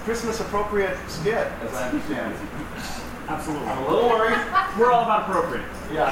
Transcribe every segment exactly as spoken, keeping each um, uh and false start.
Christmas appropriate skit, as I understand it. Absolutely. I'm a little worried. We're all about appropriate. Yeah.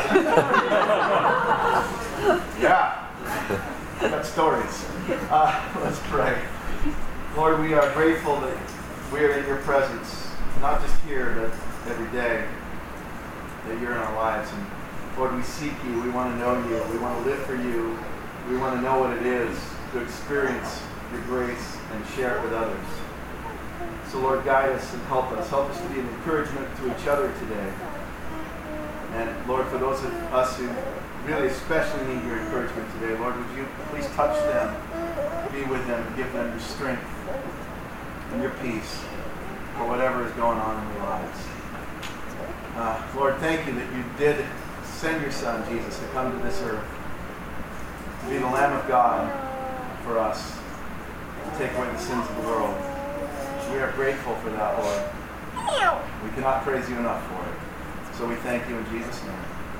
Yeah. Got stories. Uh, let's pray. Lord, we are grateful that we are in your presence, not just here, but every day, that you're in our lives. And Lord, we seek you. We want to know you. We want to live for you. We want to know what it is to experience your grace and share it with others. So Lord, guide us and help us. Help us to be an encouragement to each other today. And Lord, for those of us who really especially need your encouragement today, Lord, would you please touch them, be with them, and give them your strength and your peace for whatever is going on in their lives. Uh, Lord, thank you that you did send your Son, Jesus, to come to this earth, to be the Lamb of God for us, to take away the sins of the world. We are grateful for that, Lord. We cannot praise you enough for it. So we thank you in Jesus' name.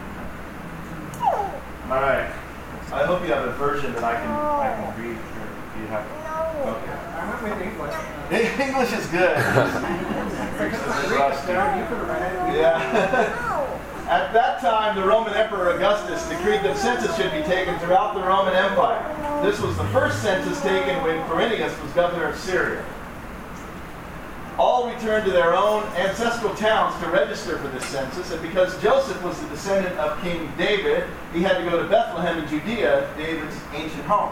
All right. I hope you have a version that I can I can read. Do you have it? Okay. I went with English. English is good. Yeah. At that time, the Roman Emperor Augustus decreed that census should be taken throughout the Roman Empire. This was the first census taken when Quirinius was governor of Syria. All returned to their own ancestral towns to register for this census, and because Joseph was the descendant of King David, he had to go to Bethlehem in Judea, David's ancient home.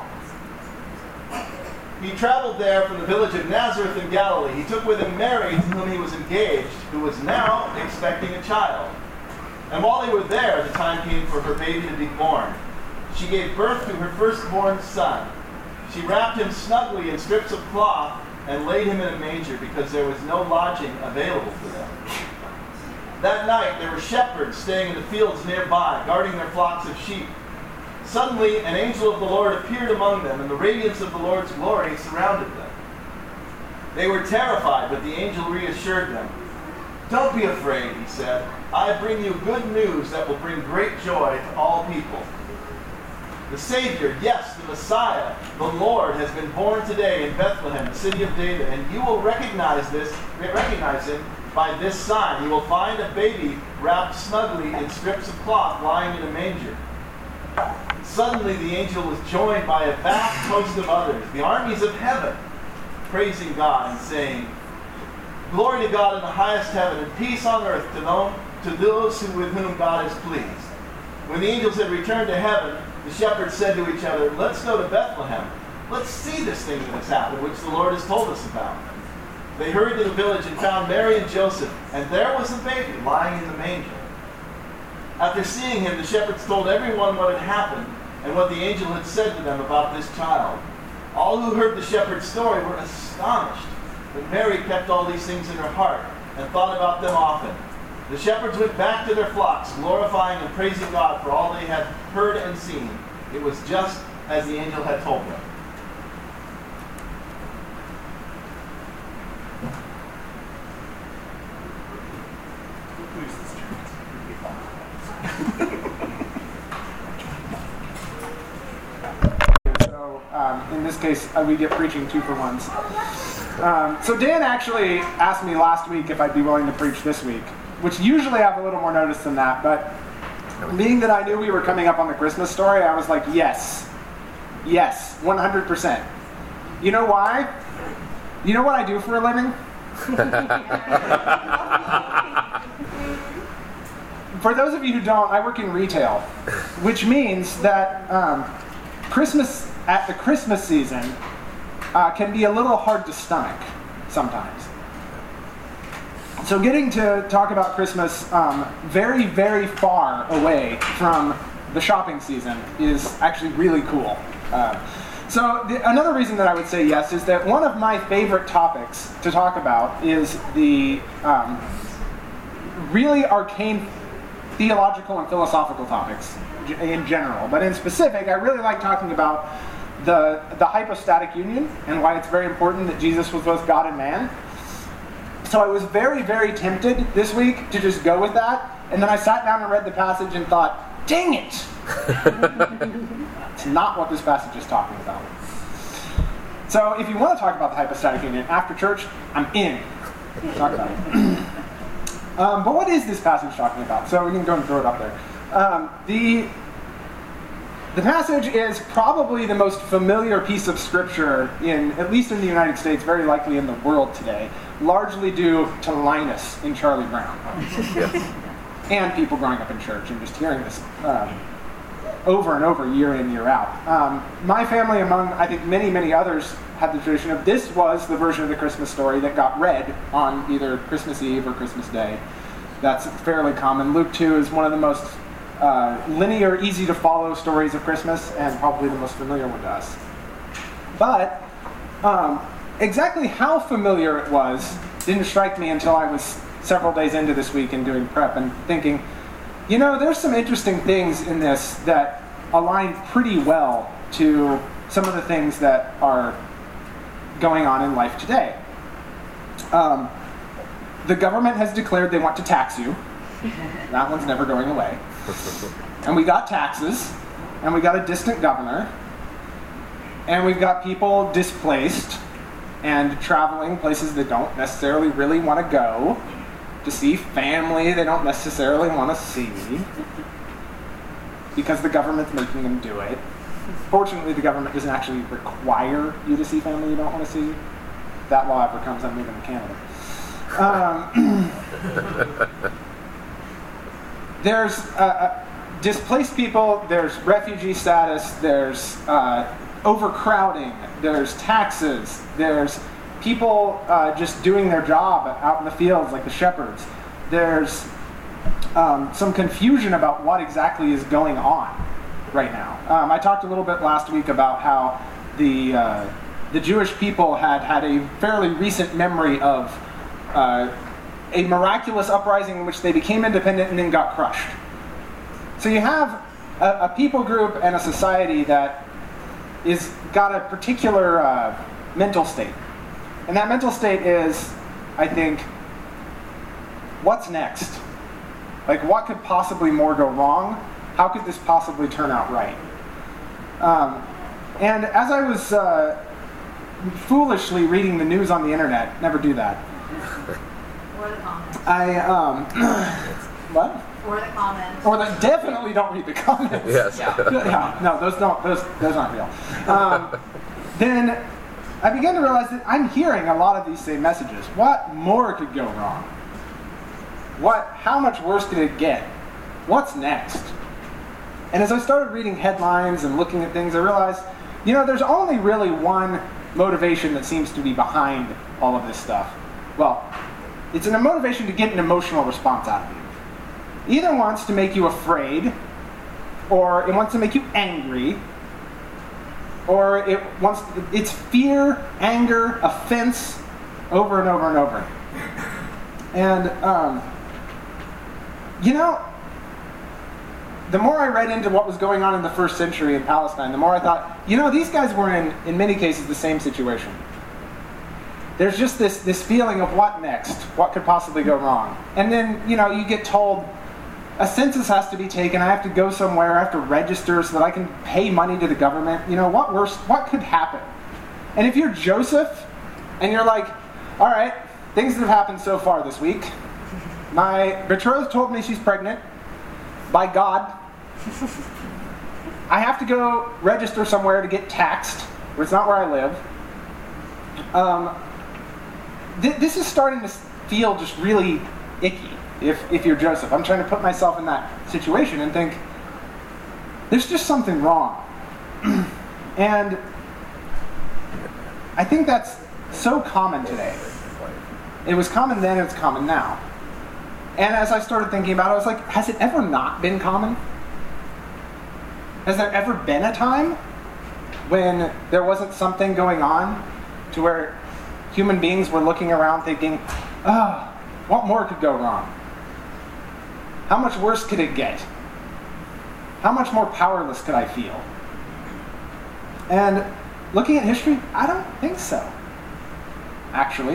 He traveled there from the village of Nazareth in Galilee. He took with him Mary, to whom he was engaged, who was now expecting a child. And while they were there, the time came for her baby to be born. She gave birth to her firstborn son. She wrapped him snugly in strips of cloth and laid him in a manger because there was no lodging available for them. That night there were shepherds staying in the fields nearby, guarding their flocks of sheep. Suddenly an angel of the Lord appeared among them, and the radiance of the Lord's glory surrounded them. They were terrified, but the angel reassured them. "Don't be afraid," he said. "I bring you good news that will bring great joy to all people. The Savior, yes, the Messiah, the Lord, has been born today in Bethlehem, the city of David, and you will recognize this, recognize him by this sign. You will find a baby wrapped snugly in strips of cloth lying in a manger." Suddenly the angel was joined by a vast host of others, the armies of heaven, praising God and saying, "Glory to God in the highest heaven, and peace on earth to, know, to those who, with whom God is pleased." When the angels had returned to heaven, the shepherds said to each other, "Let's go to Bethlehem. Let's see this thing that has happened, which the Lord has told us about." They hurried to the village and found Mary and Joseph, and there was the baby lying in the manger. After seeing him, the shepherds told everyone what had happened and what the angel had said to them about this child. All who heard the shepherd's story were astonished, but Mary kept all these things in her heart and thought about them often. The shepherds went back to their flocks, glorifying and praising God for all they had heard and seen. It was just as the angel had told them. So um, in this case, uh, we get preaching two for ones. Um, so Dan actually asked me last week if I'd be willing to preach this week, which usually I have a little more notice than that, but being that I knew we were coming up on the Christmas story, I was like, yes, yes, one hundred percent. You know why? You know what I do for a living? For those of you who don't, I work in retail, which means that um, Christmas, at the Christmas season, uh, can be a little hard to stomach sometimes. So getting to talk about Christmas um, very, very far away from the shopping season is actually really cool. Uh, so the, another reason that I would say yes is that one of my favorite topics to talk about is the um, really arcane theological and philosophical topics in general. But in specific, I really like talking about the, the hypostatic union and why it's very important that Jesus was both God and man. So I was very, very tempted this week to just go with that, and then I sat down and read the passage and thought, dang it! It's not what this passage is talking about. So if you want to talk about the hypostatic union after church, I'm in. Talk about it. um, but what is this passage talking about? So we can go and throw it up there. Um, the The passage is probably the most familiar piece of scripture, in at least in the United States, very likely in the world today, largely due to Linus in Charlie Brown. Yes. And people growing up in church and just hearing this um, over and over, year in, year out. Um, my family, among, I think, many, many others, had the tradition of this was the version of the Christmas story that got read on either Christmas Eve or Christmas Day. That's fairly common. Luke two is one of the most Uh, linear, easy to follow stories of Christmas, and probably the most familiar one to us. But um, exactly how familiar it was didn't strike me until I was several days into this week and doing prep and thinking, you know, there's some interesting things in this that align pretty well to some of the things that are going on in life today. Um, the government has declared they want to tax you. That one's never going away. And we got taxes, and we got a distant governor, and we've got people displaced and traveling places they don't necessarily really want to go, to see family they don't necessarily want to see, because the government's making them do it. Fortunately, the government doesn't actually require you to see family you don't want to see. If that law ever comes, I'm moving to Canada. Um, There's uh, uh, displaced people, there's refugee status, there's uh, overcrowding, there's taxes, there's people uh, just doing their job out in the fields like the shepherds. There's um, some confusion about what exactly is going on right now. Um, I talked a little bit last week about how the, uh, the Jewish people had had a fairly recent memory of uh, a miraculous uprising in which they became independent and then got crushed. So you have a, a people group and a society that is got a particular uh, mental state. And that mental state is, I think, what's next? Like, what could possibly more go wrong? How could this possibly turn out right? Um, and as I was uh, foolishly reading the news on the internet, never do that. Or the comments. I, um, what? Or the comments. Or the, definitely don't read the comments. Yes. Yeah. Yeah, no, those don't, those, those aren't real. Um, then I began to realize that I'm hearing a lot of these same messages. What more could go wrong? What, how much worse could it get? What's next? And as I started reading headlines and looking at things, I realized, you know, there's only really one motivation that seems to be behind all of this stuff. Well, it's a motivation to get an emotional response out of you. Either wants to make you afraid, or it wants to make you angry, or it wants it's fear, anger, offense, over and over and over. And um, you know, the more I read into what was going on in the first century in Palestine, the more I thought, you know, these guys were in, in many cases, the same situation. There's just this, this feeling of what next? What could possibly go wrong? And then, you know, you get told a census has to be taken, I have to go somewhere, I have to register so that I can pay money to the government. You know, what worse, what could happen? And if you're Joseph, and you're like, all right, things that have happened so far this week. My betrothed told me she's pregnant. By God. I have to go register somewhere to get taxed, where it's not where I live. Um, th- this is starting to feel just really icky, if, if you're Joseph. I'm trying to put myself in that situation and think, there's just something wrong. And I think that's so common today. It was common then, it's common now. And as I started thinking about it, I was like, has it ever not been common? Has there ever been a time when there wasn't something going on to where human beings were looking around thinking, ah, oh, what more could go wrong? How much worse could it get? How much more powerless could I feel? And looking at history, I don't think so. Actually,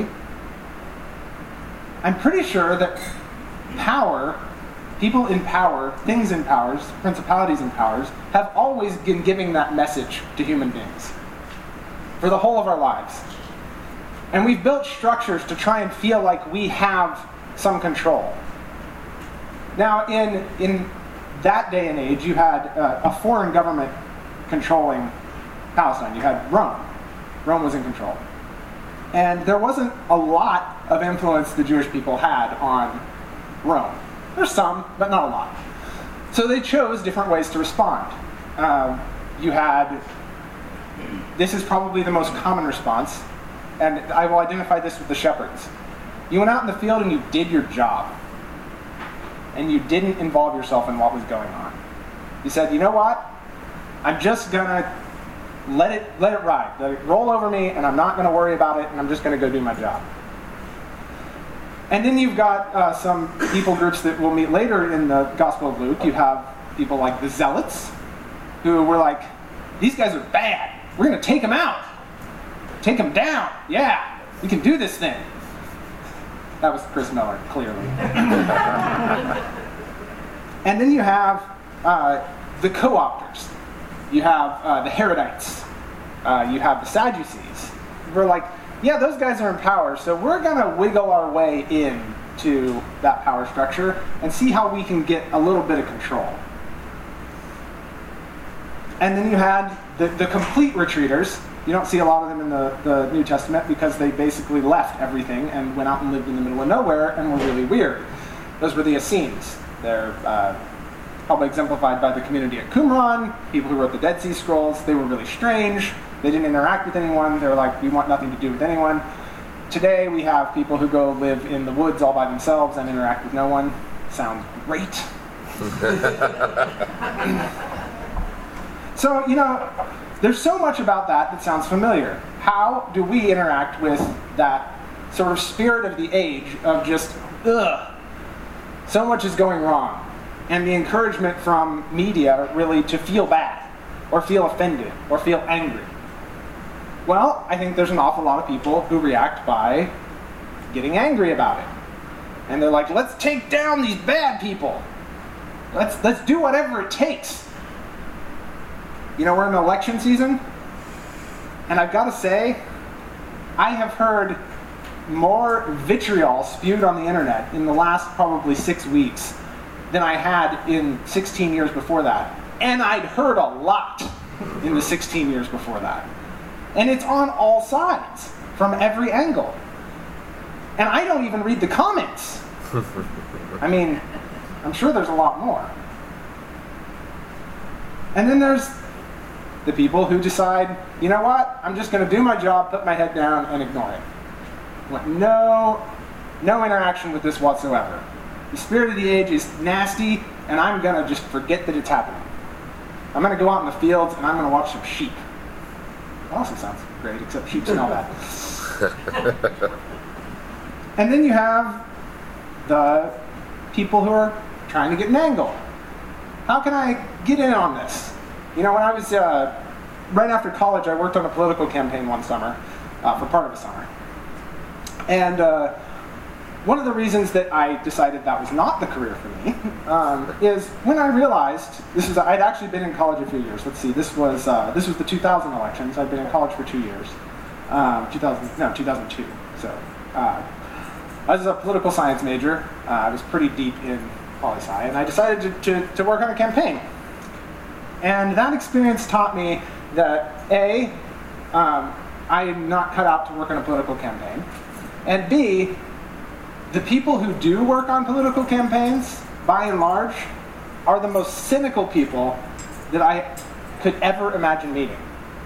I'm pretty sure that power, people in power, things in powers, principalities in powers, have always been giving that message to human beings. for the whole of our lives. And we've built structures to try and feel like we have some control. Now, in, in that day and age, you had uh, a foreign government controlling Palestine. You had Rome. Rome was in control. And there wasn't a lot of influence the Jewish people had on Rome. There's some, but not a lot. So they chose different ways to respond. Um, you had, this is probably the most common response, and I will identify this with the shepherds. You went out in the field and you did your job. And you didn't involve yourself in what was going on. You said, you know what? I'm just gonna let it let it ride. Let it roll over me, and I'm not gonna worry about it, and I'm just gonna go do my job. And then you've got uh, some people groups that we'll meet later in the Gospel of Luke. You have people like the Zealots, who were like, these guys are bad. We're gonna take them out. Take them down. Yeah, we can do this thing. That was Chris Miller, clearly. And then you have uh, the co-opters. You have uh, the Herodites. Uh, you have the Sadducees. We're like, yeah, those guys are in power, so we're going to wiggle our way in to that power structure and see how we can get a little bit of control. And then you had the, the complete retreaters. You don't see a lot of them in the, the New Testament because they basically left everything and went out and lived in the middle of nowhere and were really weird. Those were the Essenes. They're uh, probably exemplified by the community at Qumran, people who wrote the Dead Sea Scrolls. They were really strange. They didn't interact with anyone. They were like, we want nothing to do with anyone. Today we have people who go live in the woods all by themselves and interact with no one. Sounds great. So, you know, there's so much about that that sounds familiar. How do we interact with that sort of spirit of the age of just, ugh, so much is going wrong, and the encouragement from media really to feel bad, or feel offended, or feel angry? Well, I think there's an awful lot of people who react by getting angry about it. And they're like, let's take down these bad people. Let's, let's do whatever it takes. You know, we're in election season, and I've got to say, I have heard more vitriol spewed on the internet in the last probably six weeks than I had in sixteen years before that. And I'd heard a lot in the sixteen years before that. And it's on all sides, from every angle. And I don't even read the comments. I mean, I'm sure there's a lot more. And then there's the people who decide, you know what, I'm just going to do my job, put my head down, and ignore it. Like, no, no interaction with this whatsoever. The spirit of the age is nasty, and I'm going to just forget that it's happening. I'm going to go out in the fields, and I'm going to watch some sheep. It also sounds great, except sheep smell bad. And then you have the people who are trying to get an angle. How can I get in on this? You know, when I was, uh, right after college, I worked on a political campaign one summer, uh, for part of a summer. And uh, one of the reasons that I decided that was not the career for me um, is when I realized, this was, I'd actually been in college a few years. Let's see, this was uh, this was the two thousand elections. I'd been in college for two years. Um, two thousand, no, two thousand two. So uh, I was a political science major. Uh, I was pretty deep in poli-sci, and I decided to, to, to work on a campaign. And that experience taught me that A, um, I am not cut out to work on a political campaign, and B, the people who do work on political campaigns, by and large, are the most cynical people that I could ever imagine meeting.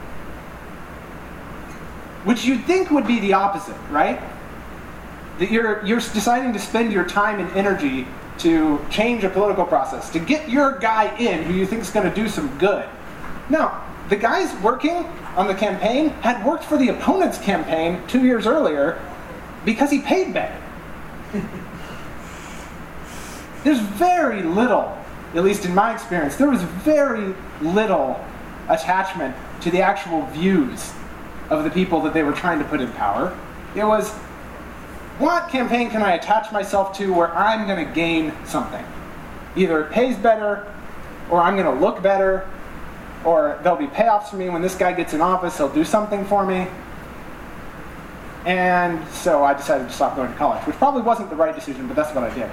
Which you'd think would be the opposite, right? That you're, you're deciding to spend your time and energy to change a political process, to get your guy in who you think is going to do some good. No, the guys working on the campaign had worked for the opponent's campaign two years earlier because he paid better. There's very little, at least in my experience, there was very little attachment to the actual views of the people that they were trying to put in power. It was, what campaign can I attach myself to where I'm going to gain something? Either it pays better, or I'm going to look better, or there'll be payoffs for me. When this guy gets in office, he'll do something for me. And so I decided to stop going to college, which probably wasn't the right decision, but that's what I did.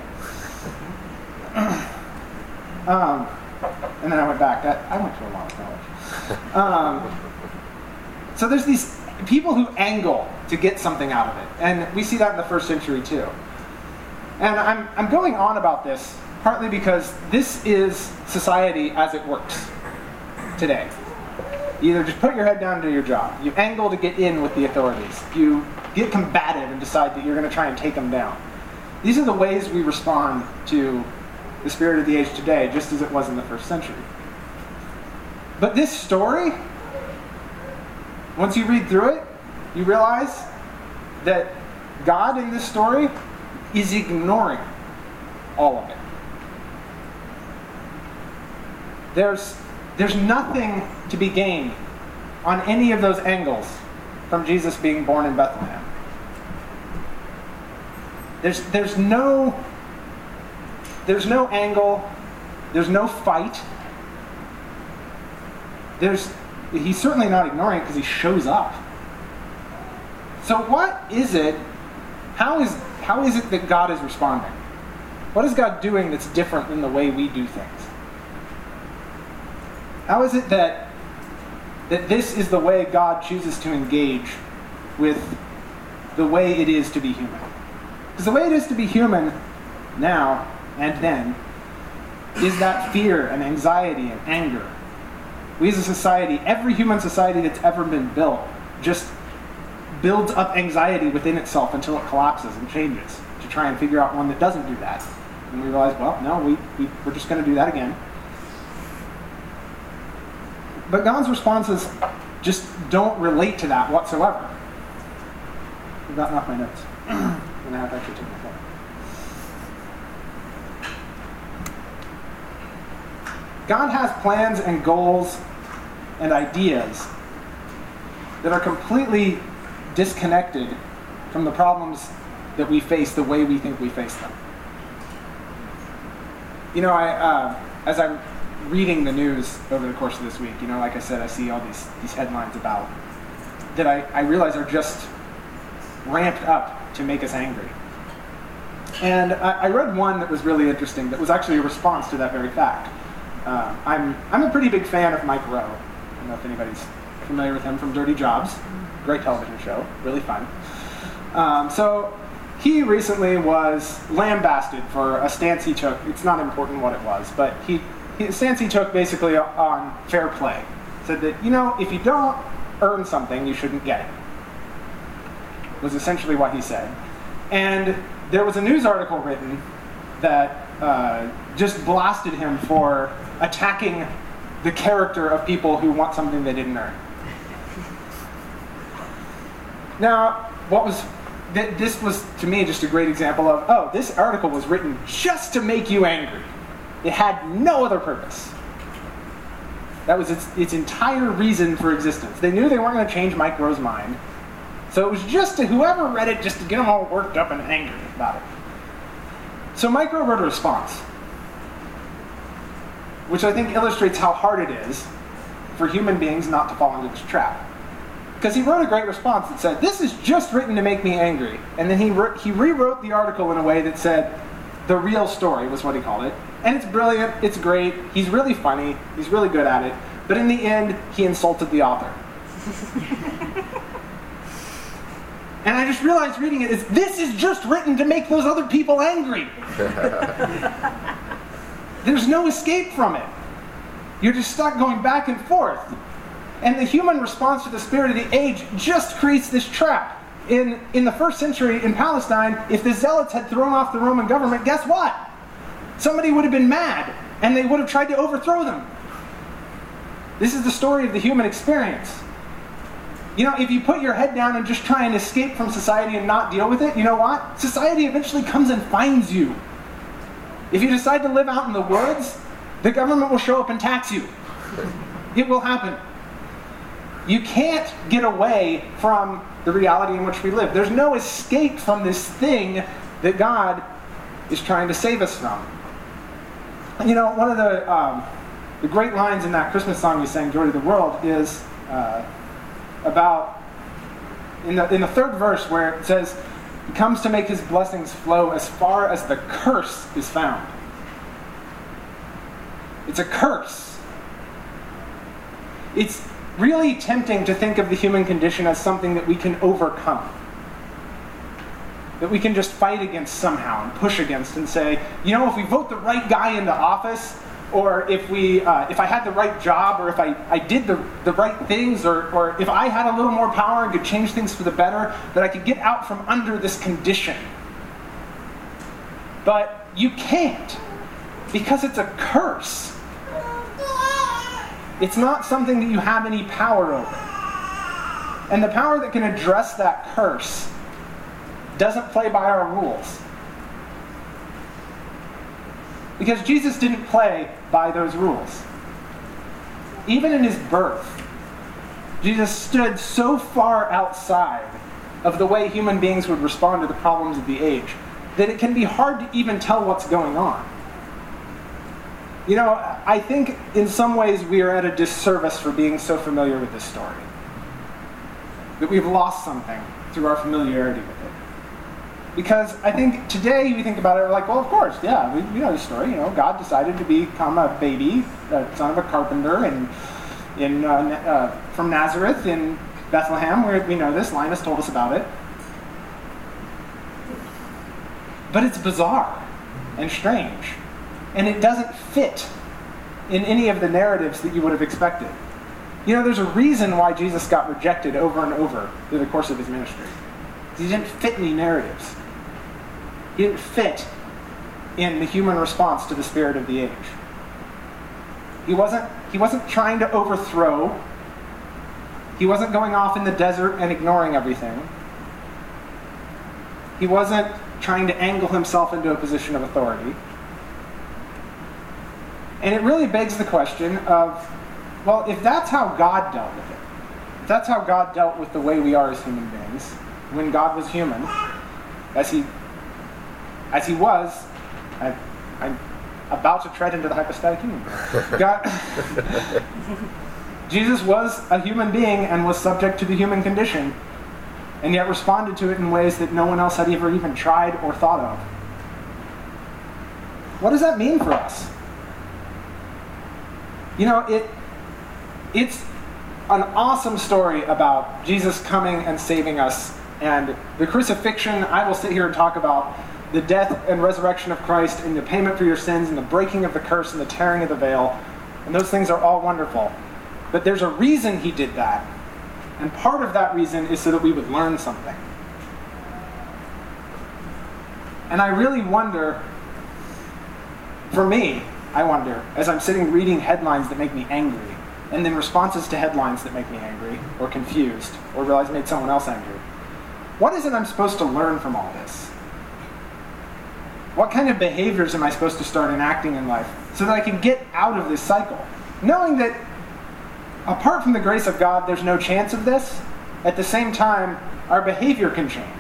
um, and then I went back. I, I went to a lot of college. Um, so there's these people who angle to get something out of it. And we see that in the first century too. And I'm, I'm going on about this partly because this is society as it works today. You either just put your head down and do your job. You angle to get in with the authorities. You get combative and decide that you're going to try and take them down. These are the ways we respond to the spirit of the age today, just as it was in the first century. But this story, once you read through it, you realize that God in this story is ignoring all of it. There's, there's nothing to be gained on any of those angles from Jesus being born in Bethlehem. There's, there's no, there's no angle, there's no fight. There's, he's certainly not ignoring it because he shows up. So what is it, how is, how is it that God is responding? What is God doing that's different than the way we do things? How is it that, that this is the way God chooses to engage with the way it is to be human? Because the way it is to be human now and then is that fear and anxiety and anger. We as a society, every human society that's ever been built, just builds up anxiety within itself until it collapses and changes to try and figure out one that doesn't do that. And we realize, well, no, we, we, we're just going to do that again. But God's responses just don't relate to that whatsoever. I've gotten off my notes. And I have actually taken my phone. God has plans and goals and ideas that are completely disconnected from the problems that we face the way we think we face them. You know, I uh, as I'm reading the news over the course of this week, you know, like I said, I see all these, these headlines about that I, I realize are just ramped up to make us angry. And I, I read one that was really interesting that was actually a response to that very fact. Uh, I'm I'm a pretty big fan of Mike Rowe. I don't know if anybody's familiar with him from Dirty Jobs. Great television show, really fun. Um, so he recently was lambasted for a stance he took. It's not important what it was, but he, he a stance he took basically on fair play. Said that, you know, if you don't earn something, you shouldn't get it. Was essentially what he said. And there was a news article written that uh, just blasted him for attacking the character of people who want something they didn't earn. Now, what was th- this was to me just a great example of, oh, this article was written just to make you angry. It had no other purpose. That was its, its entire reason for existence. They knew they weren't going to change Mike Rowe's mind. So it was just to whoever read it, just to get them all worked up and angry about it. So Mike Rowe wrote a response, which I think illustrates how hard it is for human beings not to fall into this trap. Because he wrote a great response that said, this is just written to make me angry. And then he, re- he rewrote the article in a way that said, the real story was what he called it. And it's brilliant, it's great, he's really funny, he's really good at it. But in the end, he insulted the author. And I just realized reading it is, this is just written to make those other people angry. There's no escape from it. You're just stuck going back and forth. And the human response to the spirit of the age just creates this trap. In, in the first century in Palestine, if the Zealots had thrown off the Roman government, guess what? Somebody would have been mad, and they would have tried to overthrow them. This is the story of the human experience. You know, if you put your head down and just try and escape from society and not deal with it, you know what? Society eventually comes and finds you. If you decide to live out in the woods, the government will show up and tax you. It will happen. You can't get away from the reality in which we live. There's no escape from this thing that God is trying to save us from. You know, one of the um, the great lines in that Christmas song we sang, Joy to the World, is uh, about, in the, in the third verse where it says, he comes to make his blessings flow as far as the curse is found. It's a curse. It's really tempting to think of the human condition as something that we can overcome. That we can just fight against somehow and push against and say, you know, if we vote the right guy into office, or if we, uh, if I had the right job, or if I, I did the, the right things, or, or if I had a little more power and could change things for the better, that I could get out from under this condition. But you can't, because it's a curse. It's not something that you have any power over. And the power that can address that curse doesn't play by our rules. Because Jesus didn't play by those rules. Even in his birth, Jesus stood so far outside of the way human beings would respond to the problems of the age that it can be hard to even tell what's going on. You know, I think in some ways we are at a disservice for being so familiar with this story. That we've lost something through our familiarity with it. Because I think today we think about it, we're like, well, of course, yeah, we, we know the story. You know, God decided to become a baby, the son of a carpenter, and in uh, uh, from Nazareth in Bethlehem, where we know this. Linus told us about it. But it's bizarre and strange, and it doesn't fit in any of the narratives that you would have expected. You know, there's a reason why Jesus got rejected over and over through the course of his ministry. He didn't fit any narratives. He didn't fit in the human response to the spirit of the age. He wasn't, he wasn't trying to overthrow. He wasn't going off in the desert and ignoring everything. He wasn't trying to angle himself into a position of authority. And it really begs the question of, well, if that's how God dealt with it, if that's how God dealt with the way we are as human beings, when God was human, as he as he was, I, I'm about to tread into the hypostatic union. God, Jesus was a human being and was subject to the human condition, and yet responded to it in ways that no one else had ever even tried or thought of. What does that mean for us? You know, it it's an awesome story about Jesus coming and saving us. And the crucifixion, I will sit here and talk about the death and resurrection of Christ and the payment for your sins and the breaking of the curse and the tearing of the veil. And those things are all wonderful. But there's a reason he did that. And part of that reason is so that we would learn something. And I really wonder, for me, I wonder, as I'm sitting reading headlines that make me angry, and then responses to headlines that make me angry, or confused, or realize I made someone else angry. What is it I'm supposed to learn from all this? What kind of behaviors am I supposed to start enacting in life so that I can get out of this cycle? Knowing that apart from the grace of God, there's no chance of this, at the same time, our behavior can change.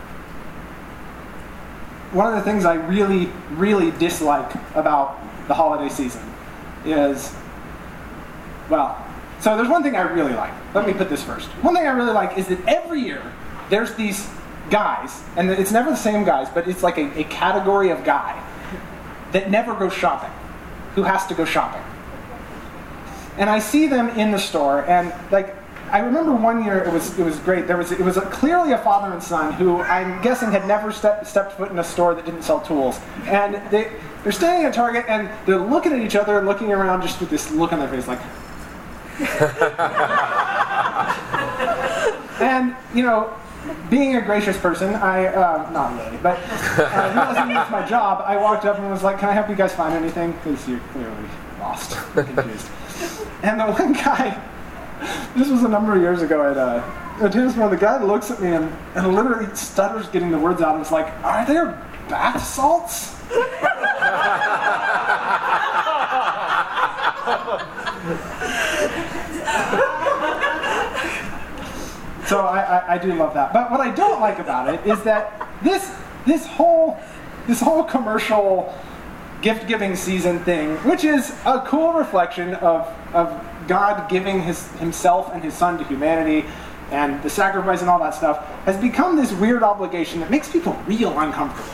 One of the things I really, really dislike about the holiday season is, well, so there's one thing I really like. Let me put this first. One thing I really like is that every year, there's these guys, and it's never the same guys, but it's like a, a category of guy that never goes shopping, who has to go shopping. And I see them in the store, and like, I remember one year it was it was great. There was it was a, clearly a father and son who I'm guessing had never step, stepped foot in a store that didn't sell tools, and they they're standing at Target and they're looking at each other, looking around just with this look on their face, like. And you know. Being a gracious person, I, uh, not really, but uh, realizing it's my job, I walked up and was like, can I help you guys find anything? Because you're clearly lost, confused. And the one guy, this was a number of years ago at, uh, at Tinsmore, the guy looks at me and, and literally stutters getting the words out and is like, are there bath salts? So I, I, I do love that. But what I don't like about it is that this this whole this whole commercial gift-giving season thing, which is a cool reflection of, of God giving his, himself and his son to humanity, and the sacrifice and all that stuff, has become this weird obligation that makes people real uncomfortable.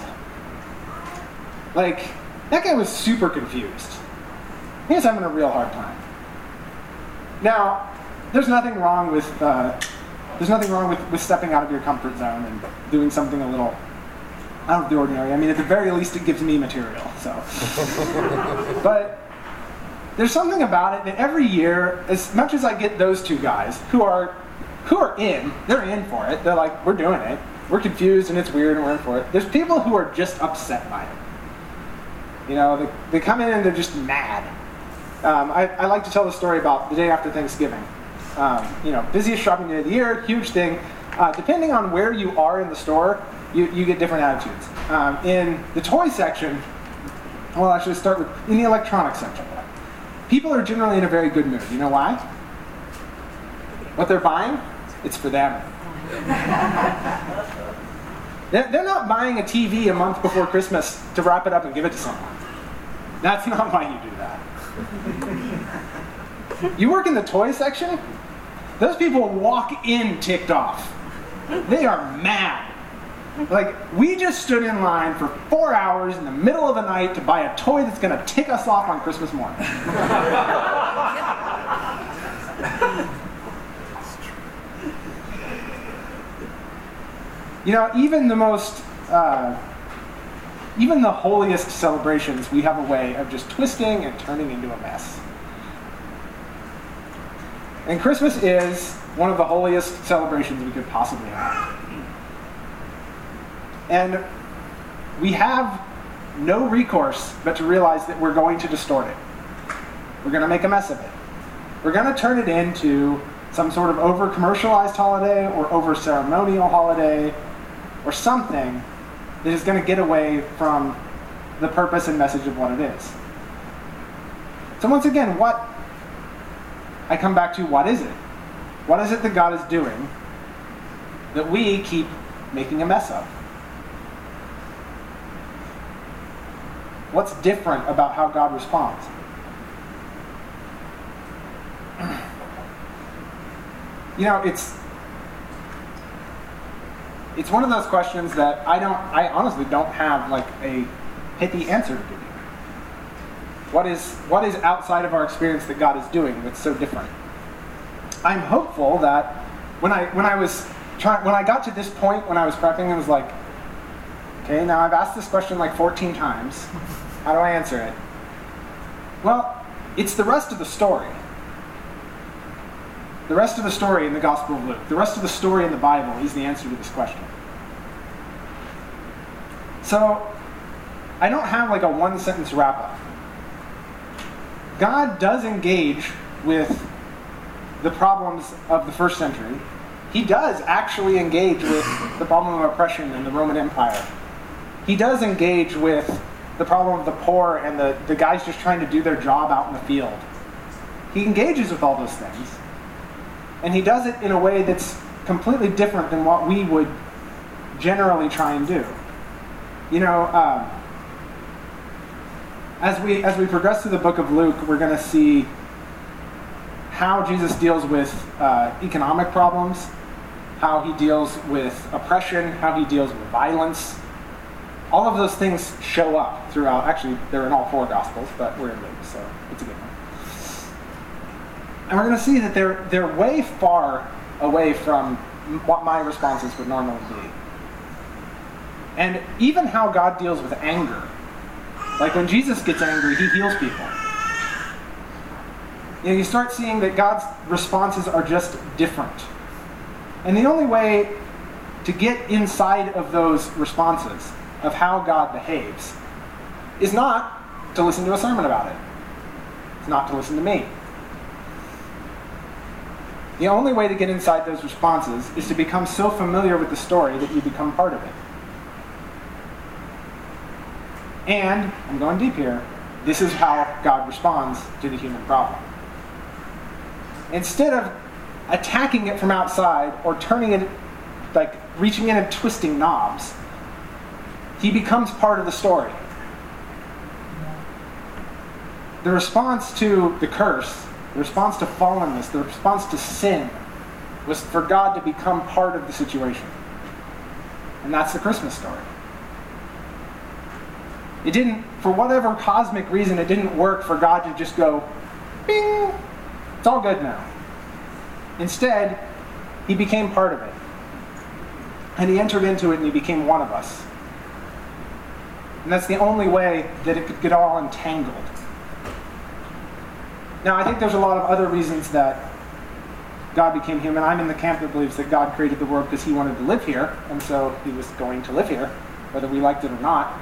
Like, that guy was super confused. He was having a real hard time. Now, there's nothing wrong with uh, there's nothing wrong with, with stepping out of your comfort zone and doing something a little out of the ordinary. I mean, at the very least, it gives me material. So, but there's something about it that every year, as much as I get those two guys who are who are in, they're in for it. They're like, we're doing it. We're confused and it's weird and we're in for it. There's people who are just upset by it. You know, they, they come in and they're just mad. Um, I, I like to tell the story about the day after Thanksgiving. Um, you know, busiest shopping day of the year, huge thing. Uh, depending on where you are in the store, you, you get different attitudes. Um, in the toy section, well, I should start with, in the electronics section, people are generally in a very good mood. You know why? What they're buying, it's for them. they're, they're not buying a T V a month before Christmas to wrap it up and give it to someone. That's not why you do that. You work in the toy section, those people walk in ticked off. They are mad. Like, we just stood in line for four hours in the middle of the night to buy a toy that's going to tick us off on Christmas morning. You know, even the most, uh, even the holiest celebrations, we have a way of just twisting and turning into a mess. And Christmas is one of the holiest celebrations we could possibly have. And we have no recourse but to realize that we're going to distort it. We're going to make a mess of it. We're going to turn it into some sort of over-commercialized holiday or over-ceremonial holiday or something that is going to get away from the purpose and message of what it is. So once again, what I come back to, what is it? What is it that God is doing that we keep making a mess of? What's different about how God responds? You know, it's it's one of those questions that I don't, I honestly don't have like a pithy answer to give you. What is what is outside of our experience that God is doing that's so different? I'm hopeful that when I when I was trying when I got to this point when I was prepping, it was like, okay, now I've asked this question like fourteen times. How do I answer it? Well, it's the rest of the story. The rest of the story in the Gospel of Luke, the rest of the story in the Bible is the answer to this question. So, I don't have like a one-sentence wrap-up. God does engage with the problems of the first century. He does actually engage with the problem of oppression in the Roman Empire. He does engage with the problem of the poor and the, the guys just trying to do their job out in the field. He engages with all those things. And he does it in a way that's completely different than what we would generally try and do. You know, um, as we as we progress through the book of Luke, we're going to see how Jesus deals with uh, economic problems, how he deals with oppression, how he deals with violence. All of those things show up throughout. Actually, they're in all four Gospels, but we're in Luke, so it's a good one. And we're going to see that they're they're way far away from what my responses would normally be. And even how God deals with anger. Like when Jesus gets angry, he heals people. You know, you start seeing that God's responses are just different. And the only way to get inside of those responses, of how God behaves, is not to listen to a sermon about it. It's not to listen to me. The only way to get inside those responses is to become so familiar with the story that you become part of it. And, I'm going deep here, this is how God responds to the human problem. Instead of attacking it from outside or turning it, like reaching in and twisting knobs, he becomes part of the story. the response to the curse, the response to fallenness, the response to sin, was for God to become part of the situation. And that's the Christmas story. It didn't, for whatever cosmic reason, it didn't work for God to just go, bing, it's all good now. Instead, he became part of it. And he entered into it and he became one of us. And that's the only way that it could get all entangled. Now, I think there's a lot of other reasons that God became human. I'm in the camp that believes that God created the world because he wanted to live here, and so he was going to live here, whether we liked it or not.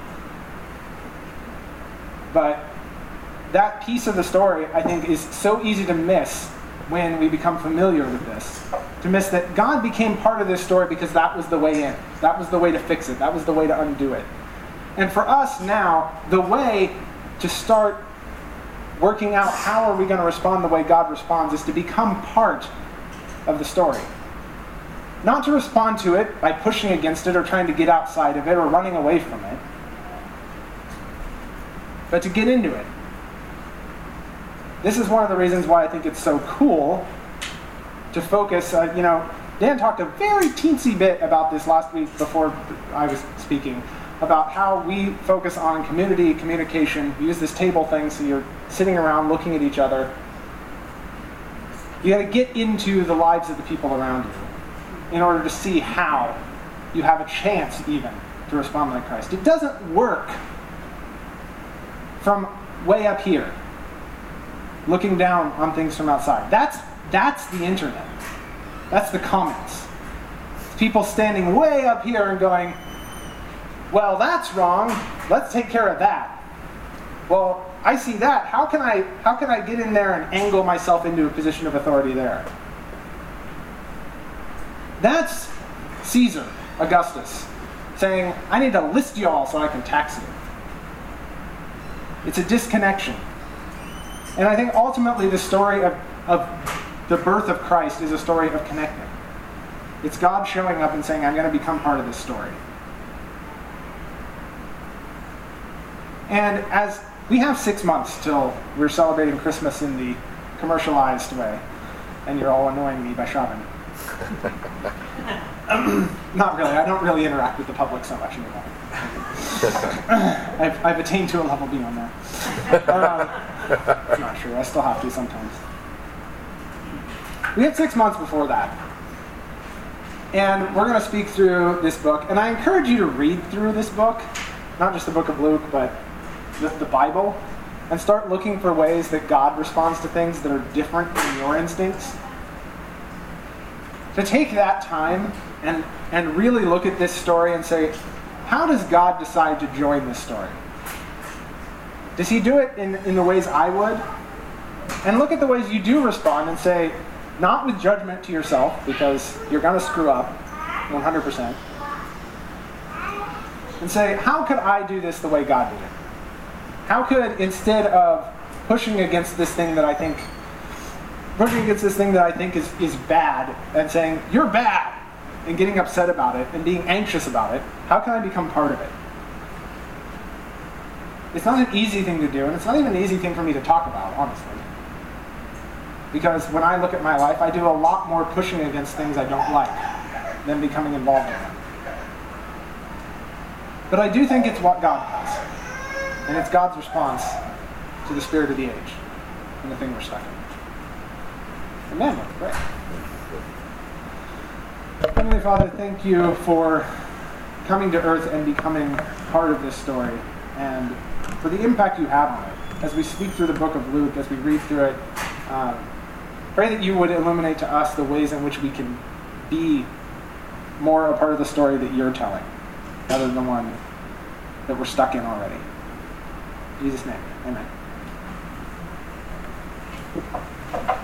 But that piece of the story, I think, is so easy to miss when we become familiar with this. To miss that God became part of this story because that was the way in. That was the way to fix it. That was the way to undo it. And for us now, the way to start working out how are we going to respond the way God responds is to become part of the story. Not to respond to it by pushing against it or trying to get outside of it or running away from it, but to get into it. This is one of the reasons why I think it's so cool to focus. Uh, you know, Dan talked a very teensy bit about this last week before I was speaking, about how we focus on community, communication. We use this table thing so you're sitting around looking at each other. You got to get into the lives of the people around you in order to see how you have a chance even to respond like Christ. It doesn't work from way up here, looking down on things from outside. That's, that's the internet. That's the comments. It's people standing way up here and going, well, that's wrong. Let's take care of that. Well, I see that. How can I, how can I get in there and angle myself into a position of authority there? That's Caesar, Augustus, saying, I need to list you all so I can tax you. It's a disconnection. And I think ultimately the story of, of the birth of Christ is a story of connecting. It's God showing up and saying, I'm going to become part of this story. And as we have six months till we're celebrating Christmas in the commercialized way, and you're all annoying me by shopping. Not really. I don't really interact with the public so much anymore. I've, I've attained to a level beyond that. Uh, I'm not sure. I still have to sometimes. We have six months before that. And we're going to speak through this book. And I encourage you to read through this book. Not just the book of Luke, but the, the Bible. And start looking for ways that God responds to things that are different than your instincts. To take that time and, and really look at this story and say, how does God decide to join this story? Does he do it in, in the ways I would? And look at the ways you do respond and say, not with judgment to yourself, because you're going to screw up one hundred percent. And say, how could I do this the way God did it? How could, instead of pushing against this thing that I think, pushing against this thing that I think is, is bad, and saying, you're bad, and getting upset about it, and being anxious about it, how can I become part of it? It's not an easy thing to do, and it's not even an easy thing for me to talk about, honestly. Because when I look at my life, I do a lot more pushing against things I don't like than becoming involved in them. But I do think it's what God does. And it's God's response to the spirit of the age and the thing we're stuck in. Amen. Great. Heavenly Father, thank you for coming to earth and becoming part of this story, and for the impact you have on it. As we speak through the book of Luke, as we read through it, um, pray that you would illuminate to us the ways in which we can be more a part of the story that you're telling, rather than the one that we're stuck in already. In Jesus' name, amen.